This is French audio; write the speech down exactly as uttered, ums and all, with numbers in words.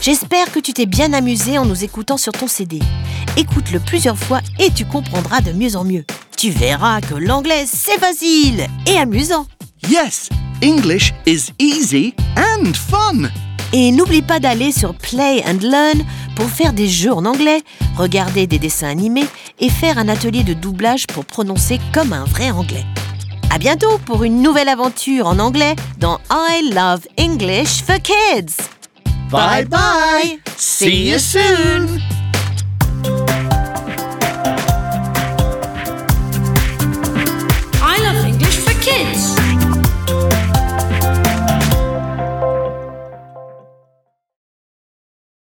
J'espère que tu t'es bien amusé en nous écoutant sur ton C D. Écoute-le plusieurs fois et tu comprendras de mieux en mieux. Tu verras que l'anglais, c'est facile et amusant. Yes, English is easy and fun. Et n'oublie pas d'aller sur Play and Learn pour faire des jeux en anglais, regarder des dessins animés et faire un atelier de doublage pour prononcer comme un vrai anglais. À bientôt pour une nouvelle aventure en anglais dans I Love English for Kids. Bye bye. See you soon.